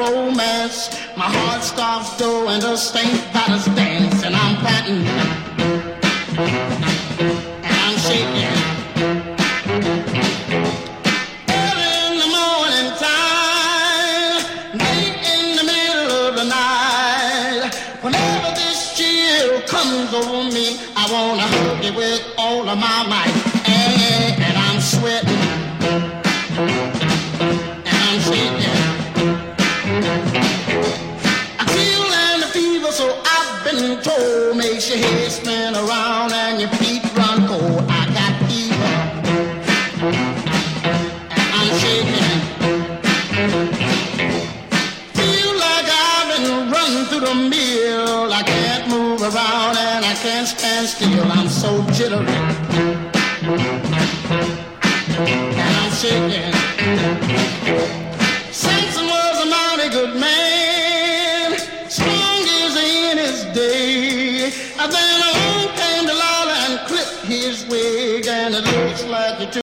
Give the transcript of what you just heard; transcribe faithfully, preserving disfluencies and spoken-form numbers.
romance. My heart starts doing the St. Patrick's dance, and I'm patting, and I'm shaking. Early in the morning time, late in the middle of the night, whenever this chill comes over me, I wanna hug you with all of my might, and, and I'm sweating, and I'm shaking. So I've been told, makes your head spin around and your feet run cold. I got fever, and I'm shaking. Feel like I've been running through the mill. I can't move around and I can't stand still. I'm so jittery, and I'm shaking. Samson was a mighty good man, strong in his day. And then along came Delilah and clipped his wig, and it